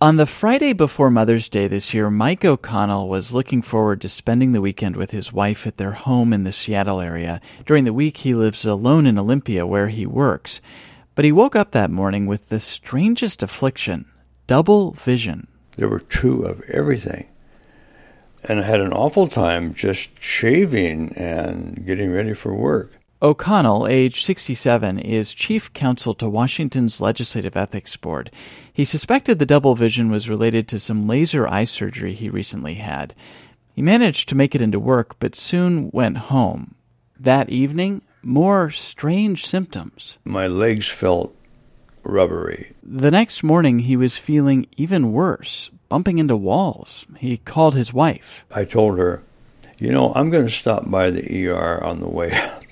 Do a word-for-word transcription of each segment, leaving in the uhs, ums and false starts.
On the Friday before Mother's Day this year, Mike O'Connell was looking forward to spending the weekend with his wife at their home in the Seattle area. During the week, he lives alone in Olympia, where he works. But he woke up that morning with the strangest affliction, double vision. There were two of everything. And I had an awful time just shaving and getting ready for work. O'Connell, age sixty-seven, is chief counsel to Washington's Legislative Ethics Board. He suspected the double vision was related to some laser eye surgery he recently had. He managed to make it into work, but soon went home. That evening, more strange symptoms. My legs felt rubbery. The next morning, he was feeling even worse, bumping into walls. He called his wife. I told her, you know, I'm going to stop by the E R on the way up,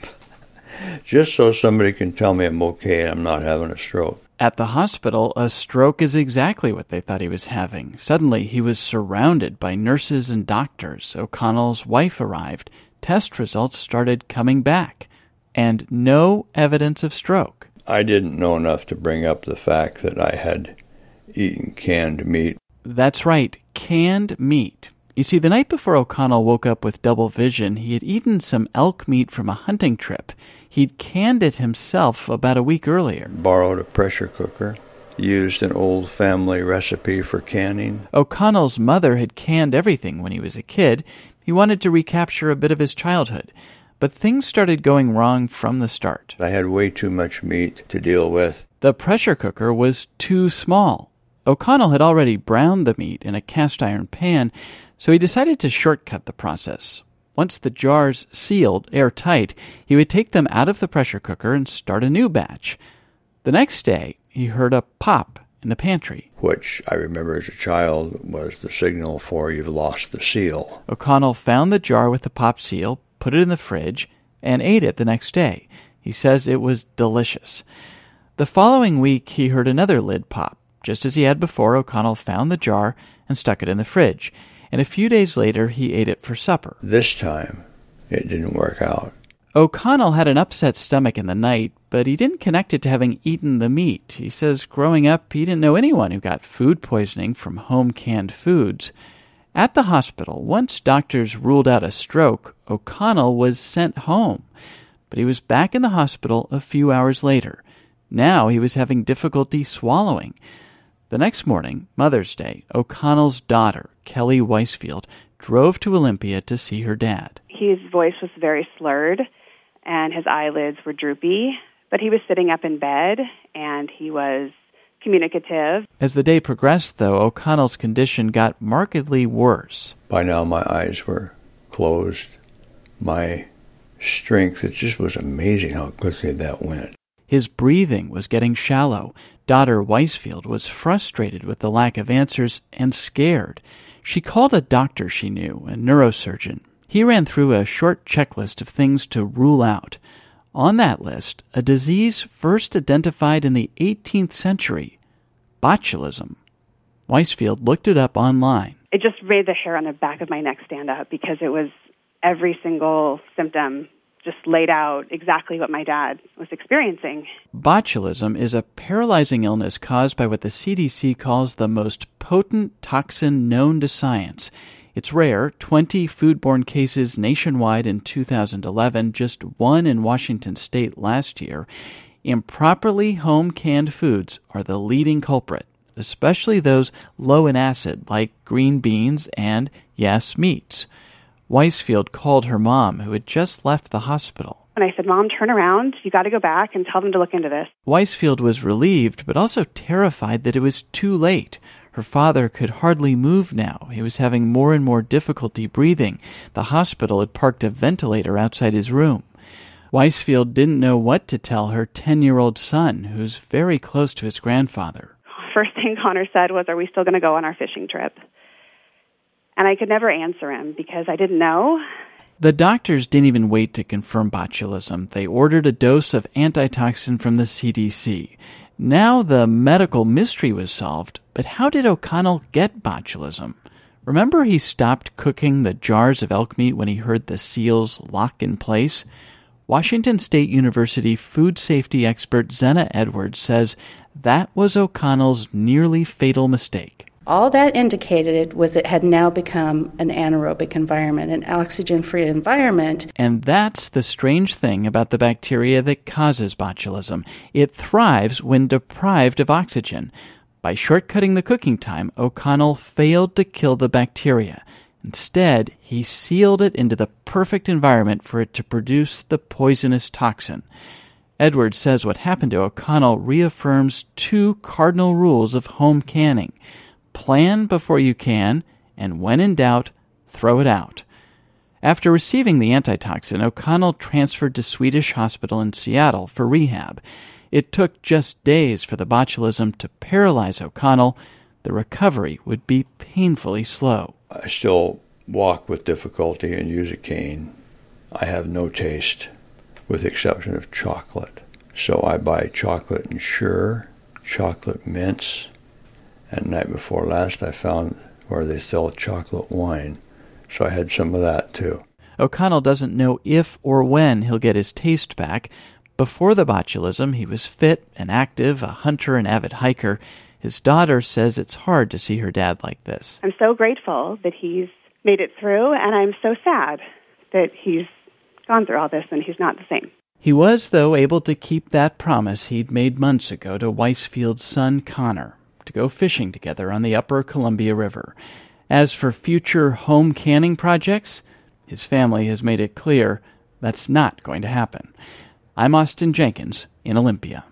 just so somebody can tell me I'm okay and I'm not having a stroke. At the hospital, a stroke is exactly what they thought he was having. Suddenly, he was surrounded by nurses and doctors. O'Connell's wife arrived. Test results started coming back, and no evidence of stroke. I didn't know enough to bring up the fact that I had eaten canned meat. That's right, canned meat. You see, the night before O'Connell woke up with double vision, he had eaten some elk meat from a hunting trip. He'd canned it himself about a week earlier. Borrowed a pressure cooker, used an old family recipe for canning. O'Connell's mother had canned everything when he was a kid. He wanted to recapture a bit of his childhood. But things started going wrong from the start. I had way too much meat to deal with. The pressure cooker was too small. O'Connell had already browned the meat in a cast iron pan, so he decided to shortcut the process. Once the jars sealed airtight, he would take them out of the pressure cooker and start a new batch. The next day, he heard a pop in the pantry, which I remember as a child was the signal for you've lost the seal. O'Connell found the jar with the pop seal, put it in the fridge, and ate it the next day. He says it was delicious. The following week, he heard another lid pop. Just as he had before, O'Connell found the jar and stuck it in the fridge. And a few days later, he ate it for supper. This time, it didn't work out. O'Connell had an upset stomach in the night, but he didn't connect it to having eaten the meat. He says growing up, he didn't know anyone who got food poisoning from home-canned foods. At the hospital, once doctors ruled out a stroke, O'Connell was sent home. But he was back in the hospital a few hours later. Now he was having difficulty swallowing. The next morning, Mother's Day, O'Connell's daughter, Kelly Weisfield, drove to Olympia to see her dad. His voice was very slurred, and his eyelids were droopy, but he was sitting up in bed, and he was communicative. As the day progressed, though, O'Connell's condition got markedly worse. By now, my eyes were closed. My strength, it just was amazing how quickly that went. His breathing was getting shallow. Daughter Weisfield was frustrated with the lack of answers and scared. She called a doctor she knew, a neurosurgeon. He ran through a short checklist of things to rule out. On that list, a disease first identified in the eighteenth century, botulism. Weisfield looked it up online. It just made the hair on the back of my neck stand up because it was every single symptom just laid out exactly what my dad was experiencing. Botulism is a paralyzing illness caused by what the C D C calls the most potent toxin known to science. It's rare, twenty foodborne cases nationwide in two thousand eleven, just one in Washington state last year. Improperly home-canned foods are the leading culprit, especially those low in acid like green beans and, yes, meats. Weisfield called her mom, who had just left the hospital. And I said, Mom, turn around. You got to go back and tell them to look into this. Weisfield was relieved, but also terrified that it was too late. Her father could hardly move now. He was having more and more difficulty breathing. The hospital had parked a ventilator outside his room. Weisfield didn't know what to tell her ten-year-old son, who's very close to his grandfather. First thing Connor said was, are we still going to go on our fishing trip? And I could never answer him because I didn't know. The doctors didn't even wait to confirm botulism. They ordered a dose of antitoxin from the C D C. Now the medical mystery was solved, but how did O'Connell get botulism? Remember he stopped cooking the jars of elk meat when he heard the seals lock in place? Washington State University food safety expert Zena Edwards says that was O'Connell's nearly fatal mistake. All that indicated was it had now become an anaerobic environment, an oxygen-free environment. And that's the strange thing about the bacteria that causes botulism. It thrives when deprived of oxygen. By shortcutting the cooking time, O'Connell failed to kill the bacteria. Instead, he sealed it into the perfect environment for it to produce the poisonous toxin. Edwards says what happened to O'Connell reaffirms two cardinal rules of home canning. Plan before you can, and when in doubt, throw it out. After receiving the antitoxin, O'Connell transferred to Swedish Hospital in Seattle for rehab. It took just days for the botulism to paralyze O'Connell. The recovery would be painfully slow. I still walk with difficulty and use a cane. I have no taste, with the exception of chocolate. So I buy chocolate Ensure, chocolate mints, and the night before last I found where they sell chocolate wine. So I had some of that too. O'Connell doesn't know if or when he'll get his taste back. Before the botulism, he was fit and active, a hunter and avid hiker. His daughter says it's hard to see her dad like this. I'm so grateful that he's made it through, and I'm so sad that he's gone through all this and he's not the same. He was, though, able to keep that promise he'd made months ago to Weisfield's son, Connor, to go fishing together on the upper Columbia River. As for future home canning projects, his family has made it clear that's not going to happen. I'm Austin Jenkins in Olympia.